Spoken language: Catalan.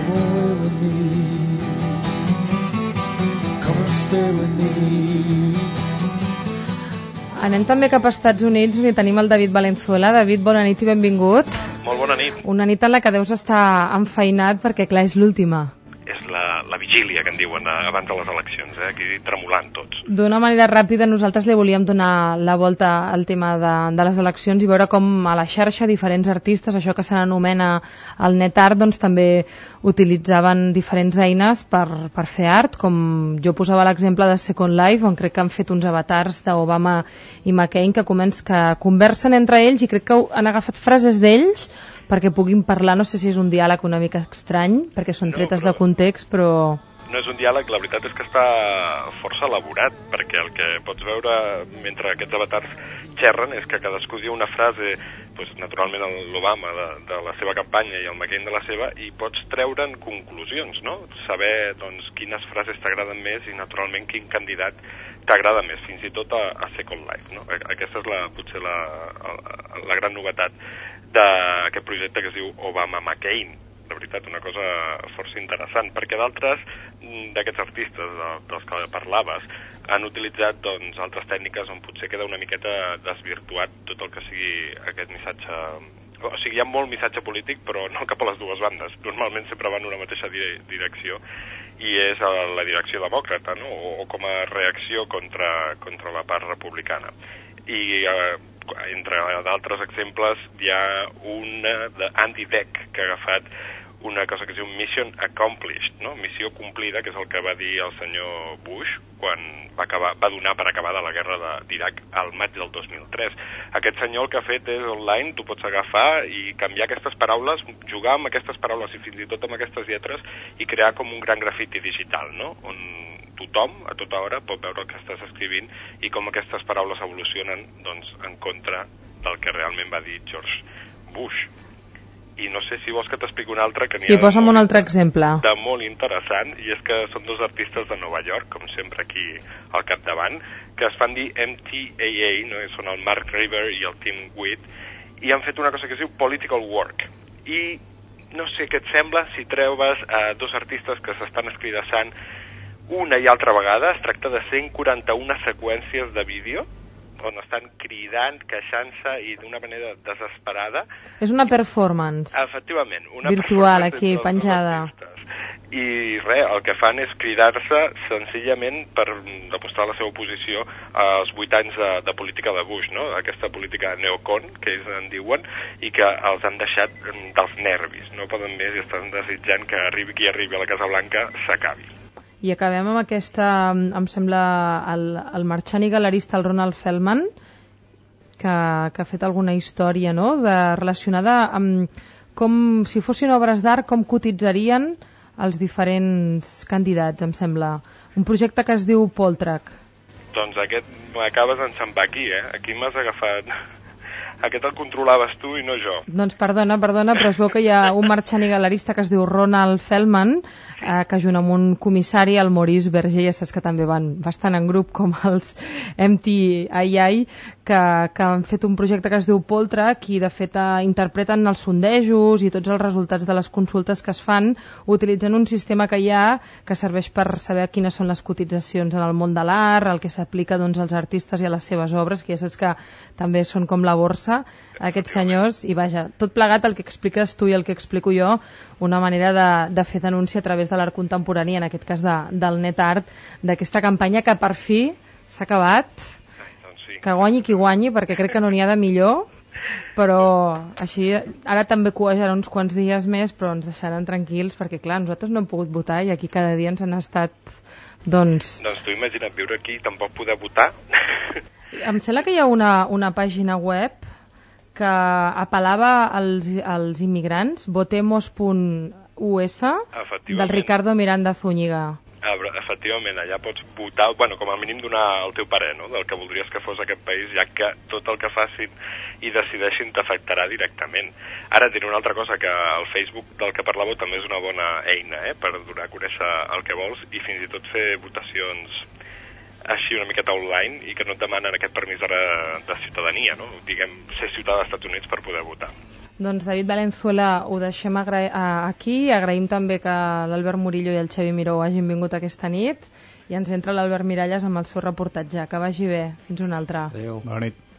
away with me. Come and stay with me. Anem també cap als Estats Units, on hi tenim el David Valenzuela. David, bona nit i benvingut. Molt bona nit. Una nit en la que deus estar enfeinat perquè, clar, és l'última. És la vigília, que en diuen, abans de les eleccions, aquí tremolant tots. D'una manera ràpida, nosaltres li volíem donar la volta al tema de les eleccions i veure com a la xarxa diferents artistes, això que se n'anomena el net art, doncs també utilitzaven diferents eines per fer art, com jo posava l'exemple de Second Life, on crec que han fet uns avatars d'Obama i McCain que conversen entre ells i crec que han agafat frases d'ells perquè puguin parlar. No sé si és un diàleg una mica estrany, perquè són tretes de context, però... No és un diàleg, la veritat és que està força elaborat, perquè el que pots veure mentre aquests avatars xerren és que cadascú diu una frase, doncs, naturalment l'Obama de la seva campanya i el McCain de la seva, i pots treure'n conclusions, no? Saber doncs, quines frases t'agraden més i naturalment quin candidat t'agrada més, fins i tot a Second Life, no? Aquesta és potser la gran novetat d'aquest projecte que es diu Obama-McCain. De veritat, una cosa força interessant, perquè d'altres d'aquests artistes dels que parlaves han utilitzat doncs, altres tècniques on potser queda una miqueta desvirtuat tot el que sigui aquest missatge. O sigui, hi ha molt missatge polític, però no cap a les dues bandes. Normalment sempre van en una mateixa direcció, i és a la direcció demòcrata, no? O com a reacció contra la part republicana. I entre d'altres exemples hi ha una d'Andy Beck que ha agafat una cosa que es diu Mission Accomplished, no? Missió complida, que és el que va dir el senyor Bush quan va donar per acabada la guerra d'Iraq al maig del 2003. Aquest senyor el que ha fet és online, tu pots agafar i canviar aquestes paraules, jugar amb aquestes paraules i fins i tot amb aquestes lletres i crear com un gran grafiti digital, no? On tothom, a tota hora, pot veure el que estàs escrivint i com aquestes paraules evolucionen doncs, en contra del que realment va dir George Bush. I no sé si vols que t'expliqui un altre que sí, posa'm un altre exemple de molt interessant, i és que són dos artistes de Nova York, com sempre aquí al capdavant, que es fan dir MTAA, no? Són el Mark River i el Tim Witt, i han fet una cosa que es diu Political Work. I no sé què et sembla si treus dos artistes que s'estan escridassant una i altra vegada. Es tracta de 141 seqüències de vídeo on estan cridant, queixant-se i d'una manera desesperada. És una performance. Efectivament. Una virtual, aquí, penjada. I res, el que fan és cridar-se senzillament per demostrar la seva oposició als 8 anys de política de Bush, no? Aquesta política neocon, que ells en diuen, i que els han deixat dels nervis. No poden més i estan desitjant que arribi qui arribi a la Casa Blanca s'acabi. I acabem amb aquesta, em sembla, el marxant i galerista, el Ronald Feldman, que ha fet alguna història, no?, relacionada amb com, si fossin obres d'art, com cotitzarien els diferents candidats, em sembla. Un projecte que es diu Poltrack. Doncs aquest m'acabes d'enxampar aquí, Aquí m'has agafat... Aquest el controlaves tu i no jo. Doncs perdona, però es veu que hi ha un marxant i galerista que es diu Ronald Feldman, que junt amb un comissari, el Maurice Berger, ja saps que també van bastant en grup com els MTAA, que han fet un projecte que es diu Poltrack i de fet interpreten els sondejos i tots els resultats de les consultes que es fan utilitzant un sistema que hi ha que serveix per saber quines són les cotitzacions en el món de l'art, el que s'aplica doncs, als artistes i a les seves obres, que ja saps que també són com la borsa aquests senyors, i vaja, tot plegat el que expliques tu i el que explico jo, una manera de fer denúncia a través de l'art contemporani, en aquest cas del net art, d'aquesta campanya que per fi s'ha acabat, que guanyi qui guanyi, perquè crec que no n'hi ha de millor, però així ara també coejarà uns quants dies més, però ens deixaran tranquils, perquè clar, nosaltres no hem pogut votar i aquí cada dia ens han estat doncs tu imagina't viure aquí i tampoc poder votar. Em sembla que hi ha una pàgina web que apel·lava als immigrants, votemos.us, del Ricardo Miranda Zúñiga. Efectivament, allà pots votar, com a mínim donar el teu parer, no?, del que voldries que fos aquest país, ja que tot el que facin i decideixin t'afectarà directament. Ara et diré una altra cosa, que el Facebook del que parlàveu també és una bona eina, per donar a conèixer el que vols i fins i tot fer votacions així una miqueta online i que no et demanen aquest permís de ciutadania, no? Diguem, ser ciutadà dels Estats Units per poder votar. Doncs David Valenzuela, ho deixem aquí. Agraïm també que l'Albert Murillo i el Xavi Miró hagin vingut aquesta nit i ens entra l'Albert Miralles amb el seu reportatge. Que vagi bé. Fins una altra. Adéu. Bona nit.